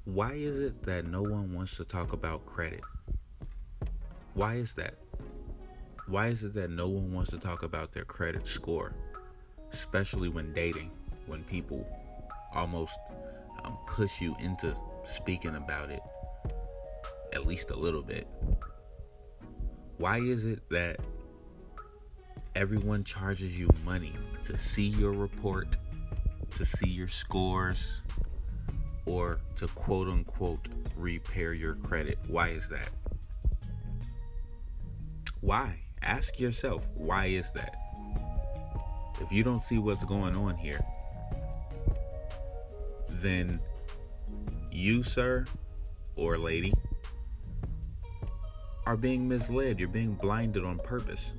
Why is it that no one wants to talk about credit? Why is that? Why is it that no one wants to talk about their credit score? Especially when dating, when people almost push you into speaking about it at least a little bit. Why is it that everyone charges you money to see your report, to see your scores, or to quote unquote repair your credit? Why is that? Why? Ask yourself, why is that? If you don't see what's going on here, then you, sir or lady, are being misled. You're being blinded on purpose.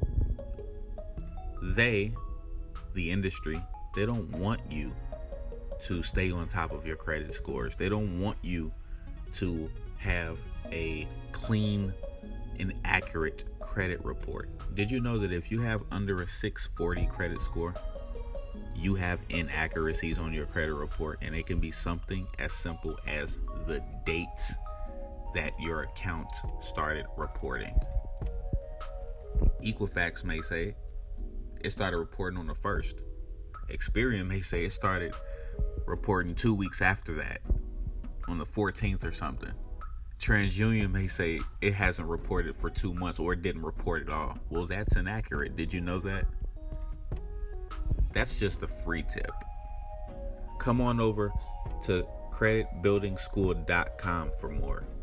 They, the industry, they don't want you to stay on top of your credit scores. They don't want you to have a clean and accurate credit report. Did you know that if you have under a 640 credit score, you have inaccuracies on your credit report, and it can be something as simple as the dates that your account started reporting. Equifax may say it started reporting on the 1st. Experian may say it started reporting 2 weeks after that, on the 14th or something. TransUnion may say it hasn't reported for 2 months, or it didn't report at all. Well, that's inaccurate. Did you know that? That's just a free tip. Come on over to creditbuildingschool.com for more.